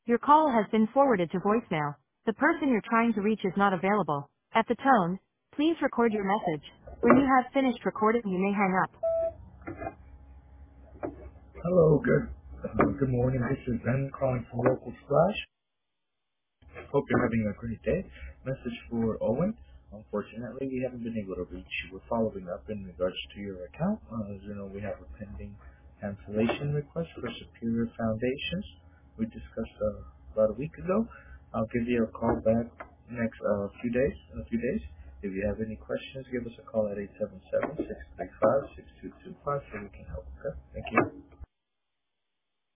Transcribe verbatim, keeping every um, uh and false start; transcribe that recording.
Your call has been forwarded to voicemail. The person you're trying to reach is not available. At the tone, please record your message. When you have finished recording, you may hang up. Hello, good uh, good morning. This is Ben calling from Local Splash. Hope you're having a great day. Message for Owen. Unfortunately, we haven't been able to reach you. We're following up in regards to your account. Uh, as you know, we have a pending cancellation request for Superior Foundations. We discussed uh, about a week ago. I'll give you a call back next uh, few days. In a few days. If you have any questions, give us a call at eight seven seven, six three five, six two two five so we can help. Okay? Thank you.